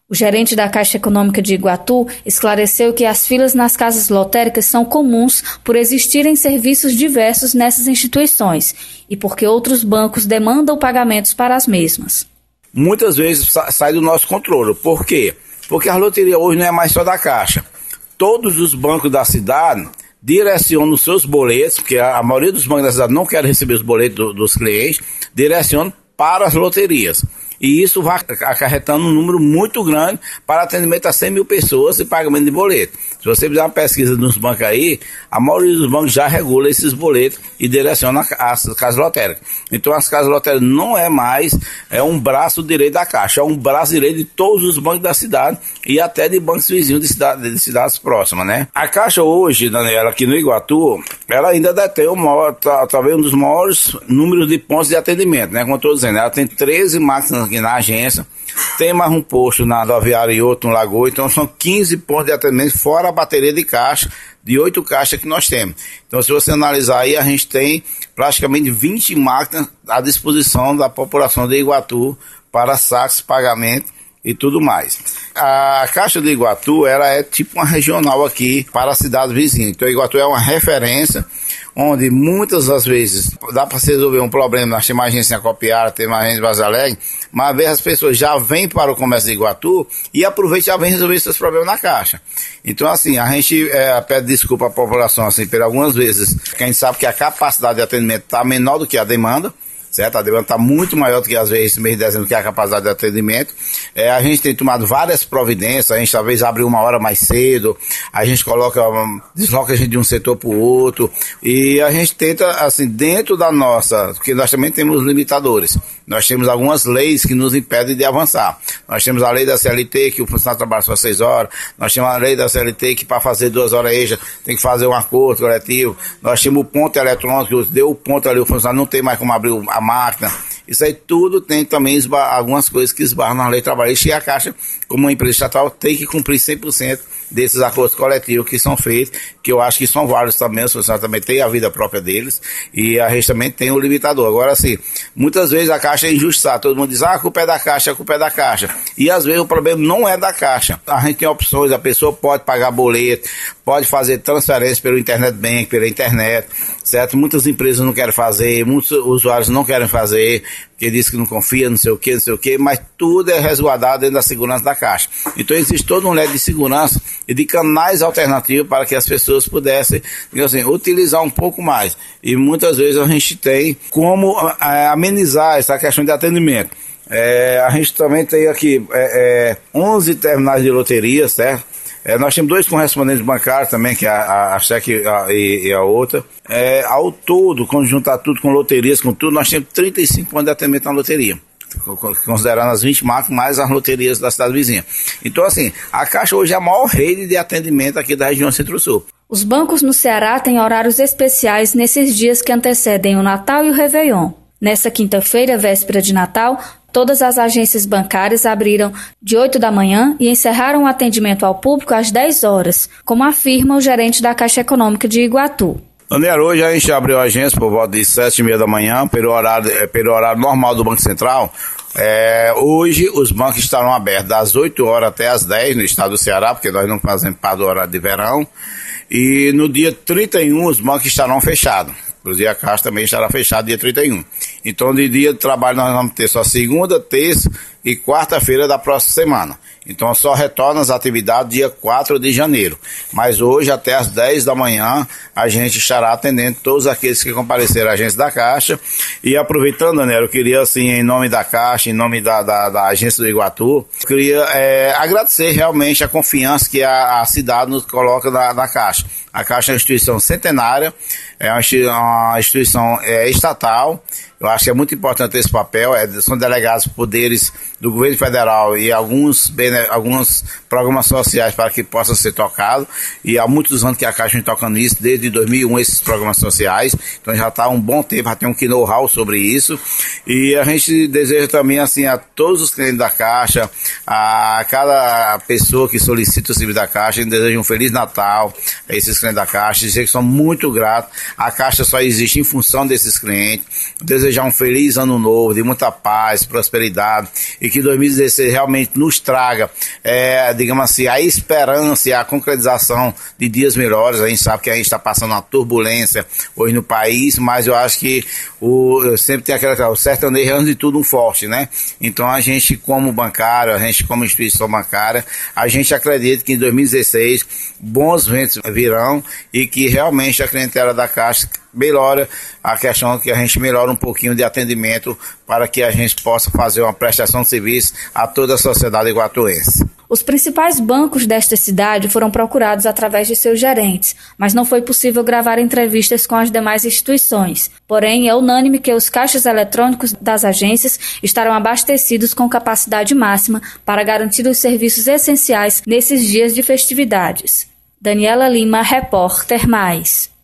O gerente da Caixa Econômica de Iguatu esclareceu que as filas nas casas lotéricas são comuns por existirem serviços diversos nessas instituições e porque outros bancos demandam pagamentos para as mesmas. Muitas vezes sai do nosso controle. Por quê? Porque a loteria hoje não é mais só da Caixa. Todos os bancos da cidade direcionam os seus boletos, porque a maioria dos bancos da cidade não quer receber os boletos dos clientes, direcionam para as loterias. E isso vai acarretando um número muito grande para atendimento a 100 mil pessoas e pagamento de boleto. Se você fizer uma pesquisa nos bancos aí, a maioria dos bancos já regula esses boletos e direciona as casas lotéricas. Então as casas lotéricas não é mais um braço direito da Caixa, é um braço direito de todos os bancos da cidade e até de bancos vizinhos de cidades próximas, né? A Caixa hoje, Daniela, aqui no Iguatu, ela ainda detém talvez um dos maiores números de pontos de atendimento, né? Como eu estou dizendo, ela tem 13 máquinas aqui na agência, tem mais um posto na rodoviária e outro no Lagoa, então são 15 pontos de atendimento, fora a bateria de caixa, de 8 caixas que nós temos. Então, se você analisar aí, a gente tem praticamente 20 máquinas à disposição da população de Iguatu para saques, pagamento e tudo mais. A Caixa de Iguatu, ela é tipo uma regional aqui para a cidade vizinha. Então, Iguatu é uma referência onde muitas das vezes dá para se resolver um problema. Nós temos uma agência em Acopiara, temos uma agência em Vaza Alegre, mas às vezes as pessoas já vêm para o comércio de Iguatu e aproveitam e já vêm resolver esses problemas na Caixa. Então, assim, a gente pede desculpa à população, assim, por algumas vezes, que a gente sabe que a capacidade de atendimento está menor do que a demanda, certo? A demanda está muito maior do que, às vezes, esse mês de dezembro, que é a capacidade de atendimento. A gente tem tomado várias providências, a gente talvez abre uma hora mais cedo, a gente desloca a gente de um setor para o outro, e a gente tenta, assim, dentro da nossa, porque nós também temos limitadores. Nós temos algumas leis que nos impedem de avançar. Nós temos a lei da CLT, que o funcionário trabalha só 6 horas. Nós temos a lei da CLT, que para fazer 2 horas extra tem que fazer um acordo coletivo. Nós temos o ponto eletrônico, que deu o ponto ali, o funcionário não tem mais como abrir a máquina. Isso aí tudo tem também algumas coisas que esbarram na lei trabalhista, e a Caixa, como uma empresa estatal, tem que cumprir 100% desses acordos coletivos que são feitos, que eu acho que são vários também. Os funcionários também têm a vida própria deles, e a gente também tem o limitador. Agora, assim, muitas vezes a Caixa é injustiçada, todo mundo diz, a culpa é da Caixa, a culpa é da Caixa, e às vezes o problema não é da Caixa. A gente tem opções, a pessoa pode pagar boleto, pode fazer transferência pelo internet bank, pela internet, certo? Muitas empresas não querem fazer, muitos usuários não querem fazer, porque diz que não confia, não sei o que, mas tudo é resguardado dentro da segurança da Caixa. Então existe todo um leque de segurança e de canais alternativos para que as pessoas pudessem, assim, utilizar um pouco mais. E muitas vezes a gente tem como amenizar essa questão de atendimento. A gente também tem aqui 11 terminais de loteria, certo? Nós temos 2 correspondentes bancários também, que é a Cheque e a outra. Ao todo, quando juntar tudo com loterias, com tudo, nós temos 35 pontos de atendimento na loteria, considerando as 20 marcas mais as loterias da cidade vizinha. Então, assim, a Caixa hoje é a maior rede de atendimento aqui da região Centro-Sul. Os bancos no Ceará têm horários especiais nesses dias que antecedem o Natal e o Réveillon. Nessa quinta-feira, véspera de Natal, todas as agências bancárias abriram de 8 da manhã e encerraram o atendimento ao público às 10 horas, como afirma o gerente da Caixa Econômica de Iguatu. Daniel, hoje a gente abriu a agência por volta de 7h30 da manhã, pelo horário normal do Banco Central. Hoje os bancos estarão abertos das 8 horas até as 10 no estado do Ceará, porque nós não fazemos parte do horário de verão. E no dia 31 os bancos estarão fechados. Inclusive a Caixa também estará fechada dia 31. Então, de dia de trabalho nós vamos ter só segunda, terça e quarta-feira da próxima semana. Então, só retorna as atividades dia 4 de janeiro. Mas hoje, até às 10 da manhã, a gente estará atendendo todos aqueles que compareceram à agência da Caixa. E aproveitando, Daniel, eu queria, assim, em nome da Caixa, em nome da agência do Iguatu, eu queria agradecer realmente a confiança que a cidade nos coloca na Caixa. A Caixa é uma instituição centenária, é uma instituição estatal. Eu acho que é muito importante esse papel. São delegados poderes do governo federal e alguns programas sociais para que possa ser tocado. E há muitos anos que a Caixa vem tocando isso, desde 2001, esses programas sociais. Então já está há um bom tempo, já tem um know-how sobre isso. E a gente deseja também, assim, a todos os clientes da Caixa, a cada pessoa que solicita o serviço da Caixa, a gente deseja um Feliz Natal a esses clientes da Caixa, dizer que são muito gratos. A Caixa só existe em função desses clientes. Desejo desejar um feliz ano novo, de muita paz, prosperidade, e que 2016 realmente nos traga, digamos assim, a esperança e a concretização de dias melhores. A gente sabe que a gente está passando uma turbulência hoje no país, mas eu acho que sempre tem o sertanejo é antes de tudo um forte, né? Então a gente como bancário, a gente como instituição bancária, a gente acredita que em 2016 bons ventos virão e que realmente a clientela da Caixa melhora a questão que a gente melhora um pouquinho de atendimento para que a gente possa fazer uma prestação de serviço a toda a sociedade iguatuense. Os principais bancos desta cidade foram procurados através de seus gerentes, mas não foi possível gravar entrevistas com as demais instituições. Porém, é unânime que os caixas eletrônicos das agências estarão abastecidos com capacidade máxima para garantir os serviços essenciais nesses dias de festividades. Daniela Lima, repórter Mais.